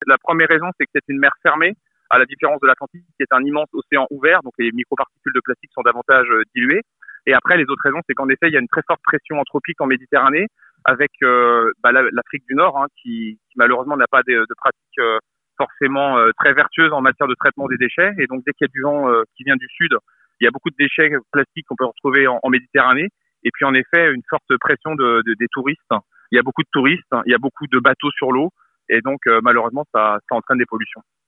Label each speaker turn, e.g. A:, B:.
A: La première raison, c'est que c'est une mer fermée, à la différence de l'Atlantique, qui est un immense océan ouvert, donc les microparticules de plastique sont davantage diluées. Et après, les autres raisons, c'est qu'en effet, il y a une très forte pression anthropique en Méditerranée, avec l'Afrique du Nord, qui malheureusement n'a pas de pratiques forcément très vertueuses en matière de traitement des déchets. Et donc, dès qu'il y a du vent qui vient du sud, il y a beaucoup de déchets plastiques qu'on peut retrouver en Méditerranée. Et puis, en effet, une forte pression des touristes. Il y a beaucoup de touristes, il y a beaucoup de bateaux sur l'eau. Et donc, malheureusement, ça entraîne des pollutions.